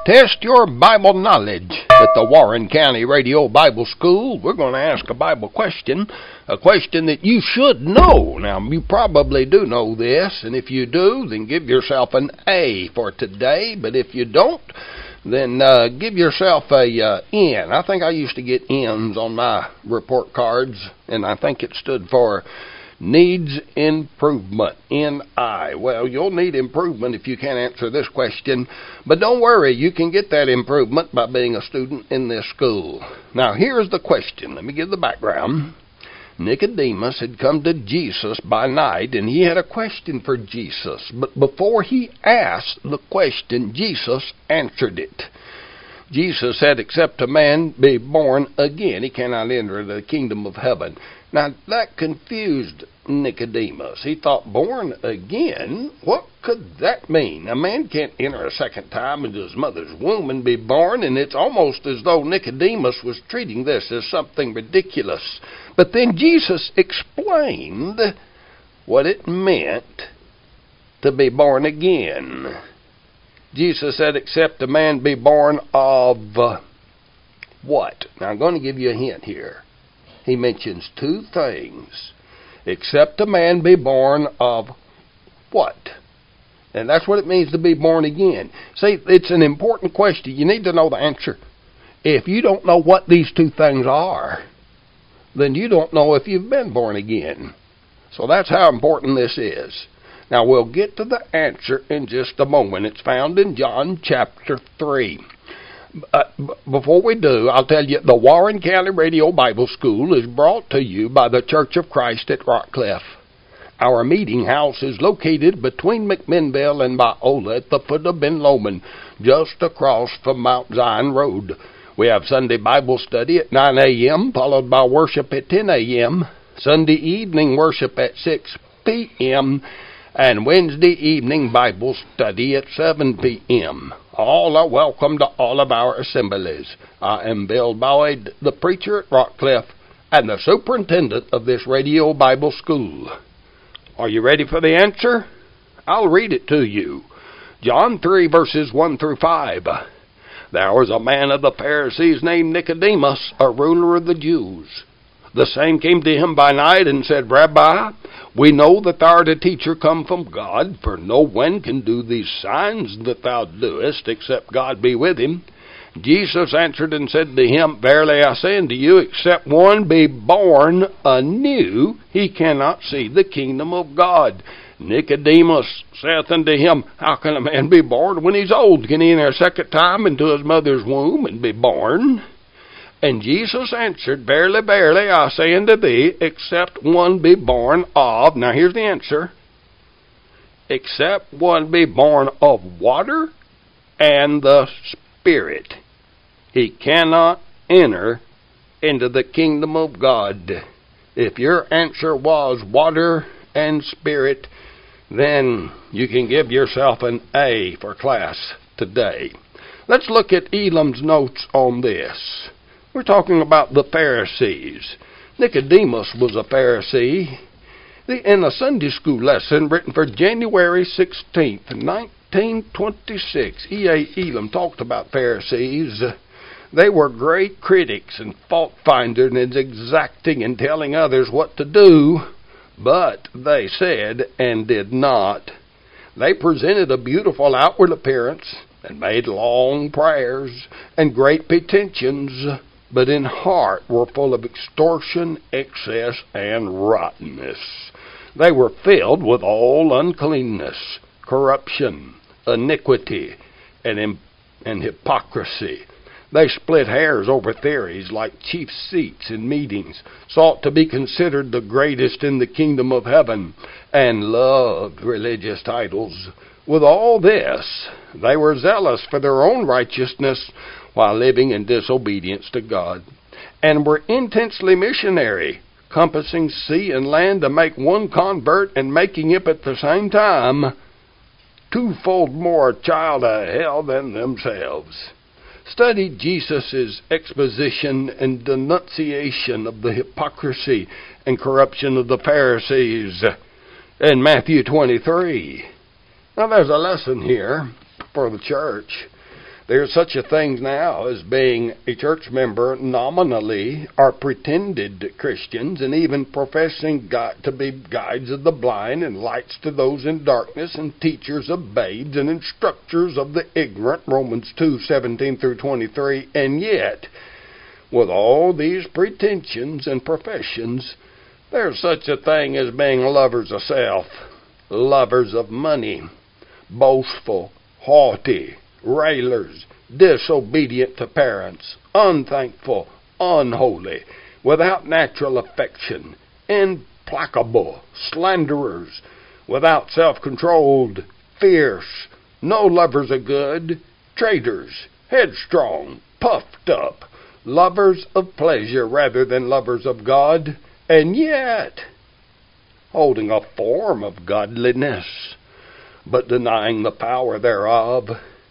Test your Bible knowledge at the Warren County Radio Bible School. We're going to ask a Bible question, a question that you should know. Now, you probably do know this, and if you do, then give yourself an A for today. But if you don't, then give yourself a N. I think I used to get N's on my report cards, and I think it stood for needs improvement, N-I. Well, you'll need improvement if you can't answer this question, but don't worry, you can get that improvement by being a student in this school. Now, here's the question. Let me give the background. Nicodemus had come to Jesus by night, and he had a question for Jesus. But before he asked the question, Jesus answered it. Jesus said, except a man be born again, he cannot enter the kingdom of heaven. Now, that confused Nicodemus. He thought, born again? What could that mean? A man can't enter a second time into his mother's womb and be born, and it's almost as though Nicodemus was treating this as something ridiculous. But then Jesus explained what it meant to be born again. Jesus said, except a man be born of what? Now, I'm going to give you a hint here. He mentions two things. Except a man be born of what? And that's what it means to be born again. See, it's an important question. You need to know the answer. If you don't know what these two things are, then you don't know if you've been born again. So that's how important this is. Now, we'll get to the answer in just a moment. It's found in John chapter 3. Before we do, I'll tell you, the Warren County Radio Bible School is brought to you by the Church of Christ at Rockcliffe. Our meeting house is located between McMinnville and Biola at the foot of Ben Lomond, just across from Mount Zion Road. We have Sunday Bible study at 9 a.m., followed by worship at 10 a.m., Sunday evening worship at 6 p.m., and Wednesday evening Bible study at 7 p.m. All are welcome to all of our assemblies. I am Bill Boyd, the preacher at Rockcliffe, and the superintendent of this radio Bible school. Are you ready for the answer? I'll read it to you. John 3, verses 1 through 5. There was a man of the Pharisees named Nicodemus, a ruler of the Jews. The same came to him by night and said, Rabbi, we know that thou art a teacher come from God, for no one can do these signs that thou doest, except God be with him. Jesus answered and said to him, Verily I say unto you, except one be born anew, he cannot see the kingdom of God. Nicodemus saith unto him, How can a man be born when he's old? Can he enter a second time into his mother's womb and be born? And Jesus answered, Verily, verily, I say unto thee, except one be born of, now here's the answer, except one be born of water and the Spirit, he cannot enter into the kingdom of God. If your answer was water and Spirit, then you can give yourself an A for class today. Let's look at Elam's notes on this. We're talking about the Pharisees. Nicodemus was a Pharisee. In a Sunday school lesson written for January 16th, 1926, E.A. Elam talked about Pharisees. They were great critics and fault finders and exacting in telling others what to do, but they said and did not. They presented a beautiful outward appearance and made long prayers and great petitions, but in heart were full of extortion, excess, and rottenness. They were filled with all uncleanness, corruption, iniquity, and hypocrisy. They split hairs over theories like chief seats in meetings, sought to be considered the greatest in the kingdom of heaven, and loved religious titles. With all this, they were zealous for their own righteousness while living in disobedience to God, and were intensely missionary, compassing sea and land to make one convert and making it at the same time twofold more a child of hell than themselves. Study Jesus' exposition and denunciation of the hypocrisy and corruption of the Pharisees in Matthew 23. Now there's a lesson here for the church. There's such a thing now as being a church member nominally, or pretended Christians, and even professing God to be guides of the blind and lights to those in darkness and teachers of babes and instructors of the ignorant, Romans 2:17 through 23. And yet, with all these pretensions and professions, there's such a thing as being lovers of self, lovers of money, boastful, haughty, railers, disobedient to parents, unthankful, unholy, without natural affection, implacable, slanderers, without self-controlled, fierce, no lovers of good, traitors, headstrong, puffed up, lovers of pleasure rather than lovers of God, and yet holding a form of godliness, but denying the power thereof.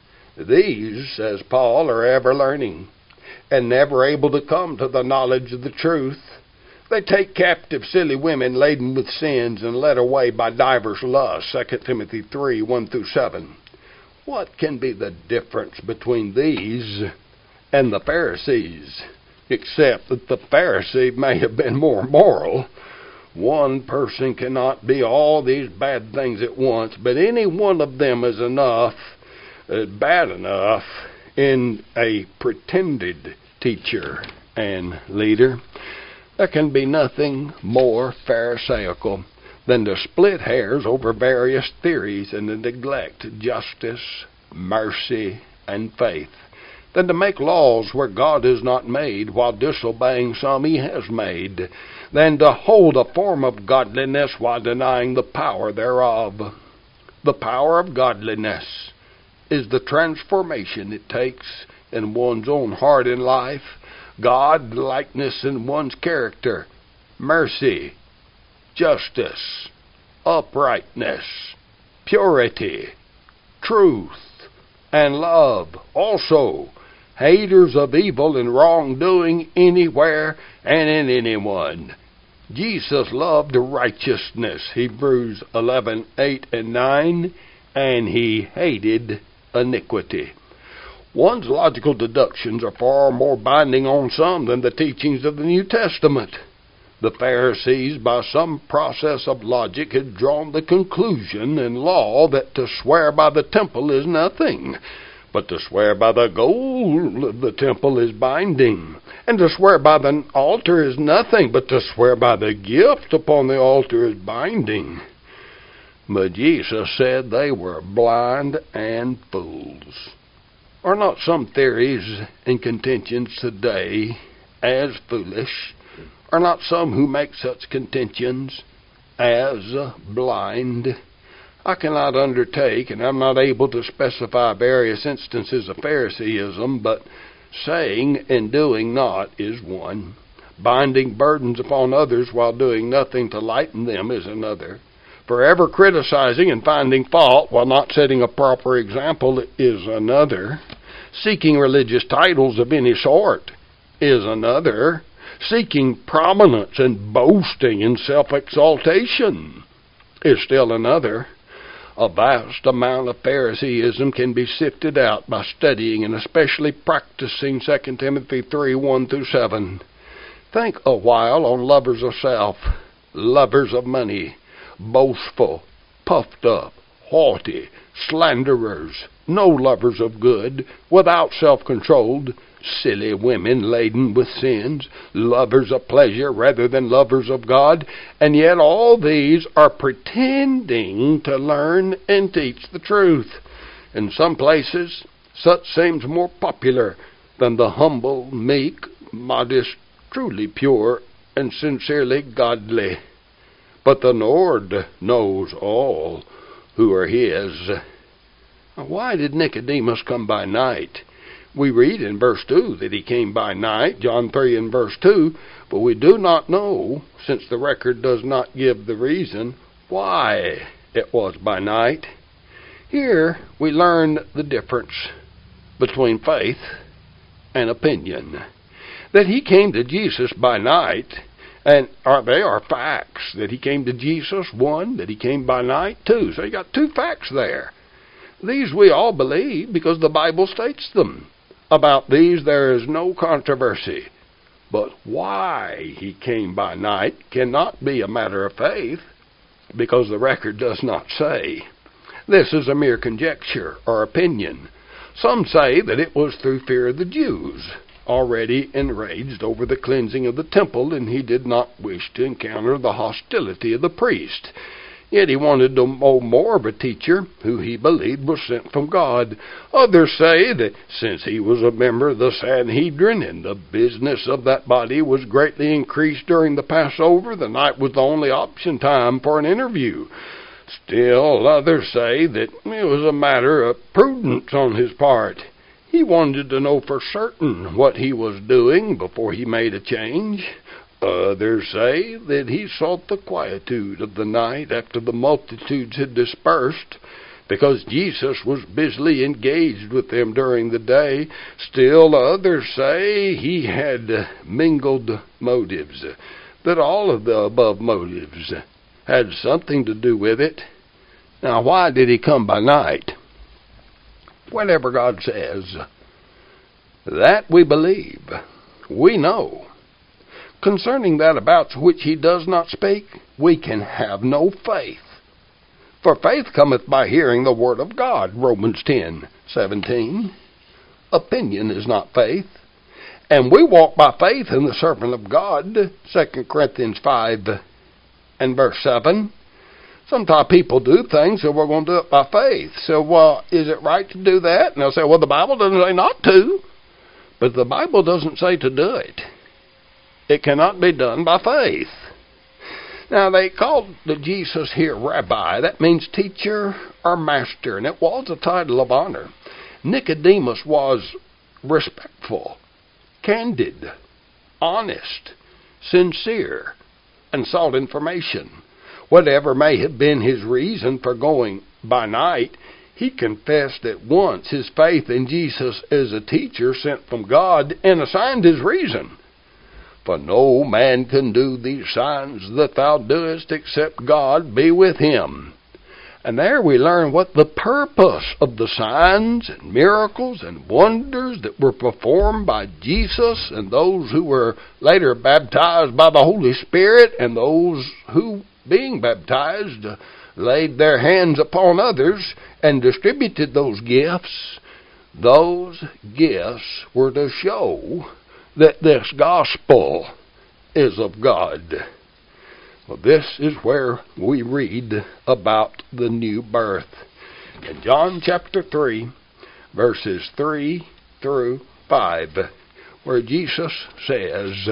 These, says Paul, are ever learning, and never able to come to the knowledge of the truth. They take captive silly women laden with sins and led away by divers lusts, 2 Timothy 3:1 through 7. What can be the difference between these and the Pharisees, except that the Pharisee may have been more moral? One person cannot be all these bad things at once, but any one of them is enough, bad enough, in a pretended teacher and leader. There can be nothing more pharisaical than to split hairs over various theories and to neglect justice, mercy, and faith, than to make laws where God is not made while disobeying some He has made, than to hold a form of godliness while denying the power thereof. The power of godliness is the transformation it takes in one's own heart and life, God-likeness in one's character, mercy, justice, uprightness, purity, truth, and love. Also, haters of evil and wrongdoing anywhere and in anyone. Jesus loved righteousness, Hebrews 11:8 and 9, and He hated iniquity. One's logical deductions are far more binding on some than the teachings of the New Testament. The Pharisees, by some process of logic, had drawn the conclusion in law that to swear by the temple is nothing, but to swear by the gold of the temple is binding, and to swear by the altar is nothing, but to swear by the gift upon the altar is binding. But Jesus said they were blind and fools. Are not some theories and contentions today as foolish? Are not some who make such contentions as blind? I cannot undertake, and I'm not able to specify various instances of Phariseeism, but saying and doing not is one. Binding burdens upon others while doing nothing to lighten them is another. Forever criticizing and finding fault while not setting a proper example is another. Seeking religious titles of any sort is another. Seeking prominence and boasting in self-exaltation is still another. A vast amount of Phariseeism can be sifted out by studying and especially practicing 2 Timothy 3:1 through 7. Think a while on lovers of self, lovers of money, boastful, puffed up, haughty, slanderers, no lovers of good, without self-controlled, silly women laden with sins, lovers of pleasure rather than lovers of God, and yet all these are pretending to learn and teach the truth. In some places, such seems more popular than the humble, meek, modest, truly pure, and sincerely godly. But the Lord knows all who are His. Why did Nicodemus come by night? We read in verse 2 that he came by night, John 3 and verse 2, but we do not know, since the record does not give the reason, why it was by night. Here we learn the difference between faith and opinion. That he came to Jesus by night, and they are facts. That he came to Jesus, one. That he came by night, two. So you got two facts there. These we all believe because the Bible states them. About these there is no controversy. But why he came by night cannot be a matter of faith, because the record does not say. This is a mere conjecture or opinion. Some say that it was through fear of the Jews, already enraged over the cleansing of the temple, and he did not wish to encounter the hostility of the priest. Yet he wanted to know more of a teacher who he believed was sent from God. Others say that since he was a member of the Sanhedrin and the business of that body was greatly increased during the Passover, the night was the only option time for an interview. Still, others say that it was a matter of prudence on his part. He wanted to know for certain what he was doing before he made a change. Others say that he sought the quietude of the night after the multitudes had dispersed, because Jesus was busily engaged with them during the day. Still others say he had mingled motives, that all of the above motives had something to do with it. Now, why did he come by night? Whatever God says, that we believe, we know. Concerning that about which he does not speak, we can have no faith. For faith cometh by hearing the word of God, Romans 10:17. Opinion is not faith. And we walk by faith in the servant of God, 2 Corinthians 5 and verse 7. Sometimes people do things, so we're going to do it by faith. So, is it right to do that? And they'll say, well, the Bible doesn't say not to. But the Bible doesn't say to do it. It cannot be done by faith. Now, they called the Jesus here Rabbi. That means teacher or master, and it was a title of honor. Nicodemus was respectful, candid, honest, sincere, and sought information. Whatever may have been his reason for going by night, he confessed at once his faith in Jesus as a teacher sent from God and assigned his reason. For no man can do these signs that thou doest except God be with him. And there we learn what the purpose of the signs and miracles and wonders that were performed by Jesus and those who were later baptized by the Holy Spirit, and those who, being baptized, laid their hands upon others and distributed those gifts. Those gifts were to show that this gospel is of God. Well, this is where we read about the new birth. In John chapter 3, verses 3 through 5, where Jesus says,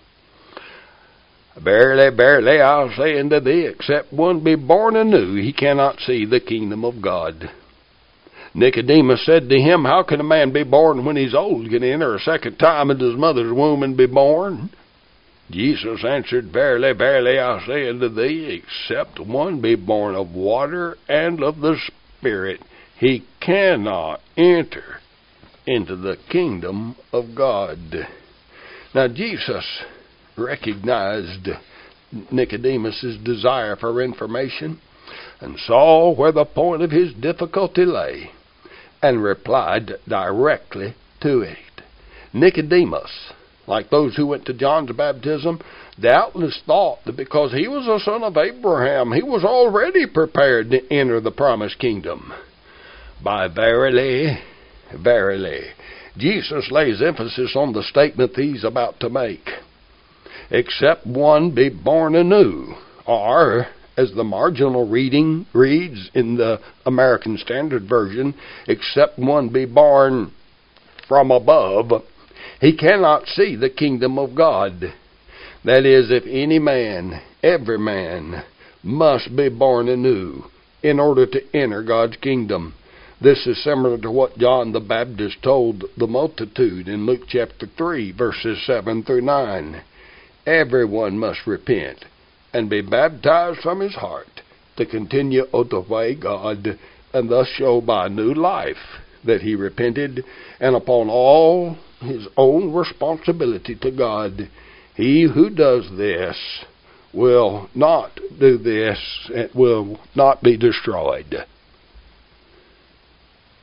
Verily, verily, I say unto thee, except one be born anew, he cannot see the kingdom of God. Nicodemus said to him, How can a man be born when he's old? Can he enter a second time into his mother's womb and be born? Jesus answered, Verily, verily, I say unto thee, except one be born of water and of the Spirit, he cannot enter into the kingdom of God. Now, Jesus recognized Nicodemus' desire for information and saw where the point of his difficulty lay, and replied directly to it. Nicodemus, like those who went to John's baptism, doubtless thought that because he was a son of Abraham, he was already prepared to enter the promised kingdom. By verily, verily, Jesus lays emphasis on the statement that he's about to make. Except one be born anew, or, as the marginal reading reads in the American Standard Version, except one be born from above, he cannot see the kingdom of God. That is, if any man, every man, must be born anew in order to enter God's kingdom. This is similar to what John the Baptist told the multitude in Luke chapter 3, verses 7 through 9. Everyone must repent and be baptized from his heart to continue to obey God, and thus show by new life that he repented, and upon all his own responsibility to God. He who does this will not do this, and will not be destroyed.